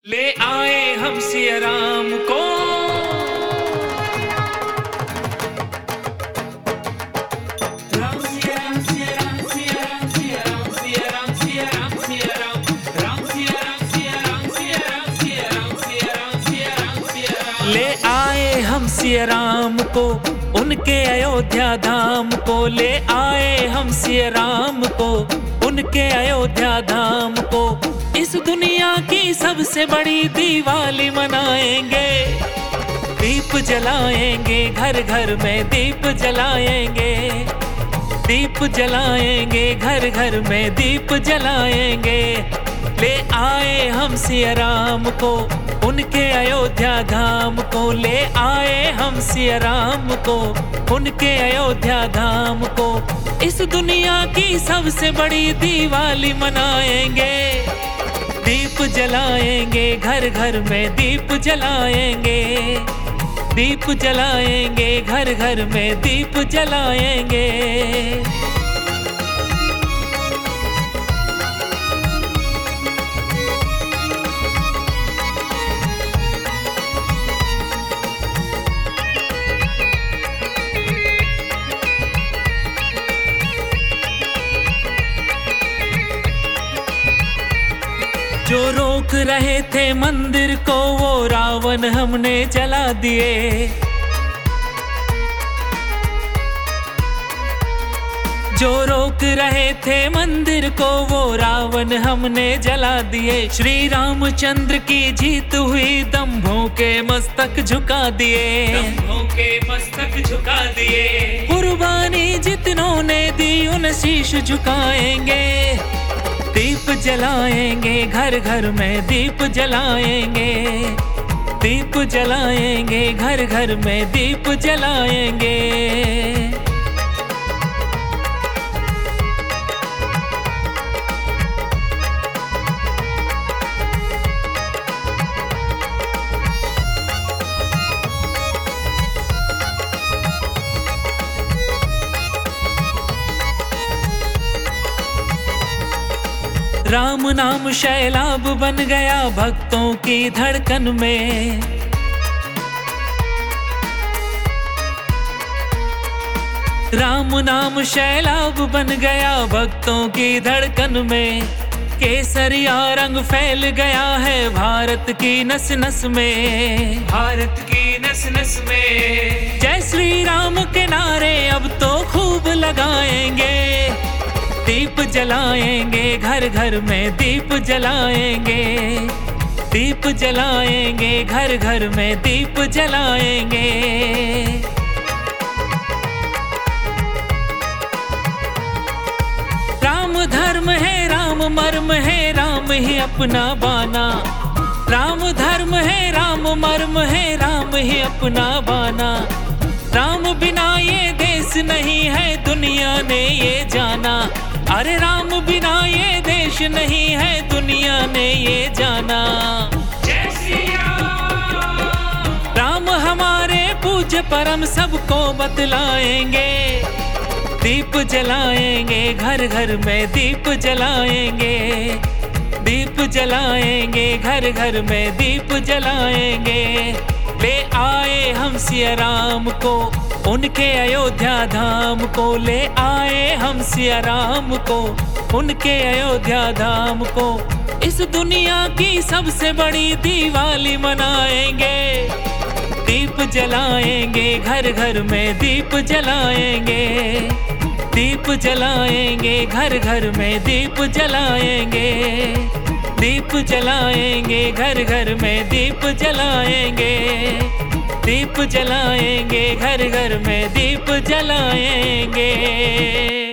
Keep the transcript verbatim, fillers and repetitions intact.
ले आए हम सिया राम को, राम सिया राम सिया राम सिया राम सिया राम सिया राम सिया राम सिया राम राम सिया राम सिया राम सिया राम सिया राम सिया राम सिया राम सिया राम। ले आए हम सिया राम को उनके अयोध्या धाम को, ले आए हम सिया राम को उनके अयोध्या धाम को। इस दुनिया की सबसे बड़ी दिवाली मनाएंगे, दीप जलाएंगे घर घर में दीप जलाएंगे, दीप जलाएंगे घर घर में दीप जलाएंगे। ले आए हम सिया राम को उनके अयोध्या धाम को, ले आए हम सिया राम को उनके अयोध्या धाम को। इस दुनिया की सबसे बड़ी दिवाली मनाएंगे, दीप जलाएंगे घर घर में दीप जलाएंगे, दीप जलाएंगे घर घर में दीप जलाएंगे। जो रोक रहे थे मंदिर को वो रावण हमने जला दिए, जो रोक रहे थे मंदिर को वो रावण हमने जला दिए। श्री रामचंद्र की जीत हुई, दंभों के मस्तक झुका दिए, दंभों के मस्तक झुका दिए। कुर्बानी जितनों ने दी उन शीश झुकाएंगे, दीप जलाएंगे घर घर में दीप जलाएंगे, दीप जलाएंगे घर घर में दीप जलाएंगे। राम नाम शैलाब बन गया भक्तों की धड़कन में, राम नाम शैलाब बन गया भक्तों की धड़कन में। केसरिया रंग फैल गया है भारत की नस नस में, भारत की नस नस में। जय श्री राम के नारे अब तो खूब लगाएंगे, दीप जलाएंगे घर घर में दीप जलाएंगे, दीप जलाएंगे घर घर में दीप जलाएंगे। राम धर्म है राम मर्म है राम ही अपना बाना, राम धर्म है राम मर्म है राम ही अपना बाना। राम बिना ये देश नहीं है दुनिया ने ये जाना, अरे राम बिना ये देश नहीं है दुनिया ने ये जाना। जय श्री राम। राम हमारे पूज्य परम सबको बतलाएंगे, दीप जलाएंगे घर घर में दीप जलाएंगे, दीप जलाएंगे घर घर में दीप जलाएंगे। ले आए हम सिया राम को उनके अयोध्या धाम को, ले आए हम सिया राम को उनके अयोध्या धाम को। इस दुनिया की सबसे बड़ी दिवाली मनाएंगे, दीप जलाएंगे घर घर में दीप जलाएंगे, दीप जलाएंगे घर घर में दीप जलाएंगे, दीप जलाएंगे घर घर में दीप जलाएंगे, दीप जलाएंगे घर घर में दीप जलाएंगे।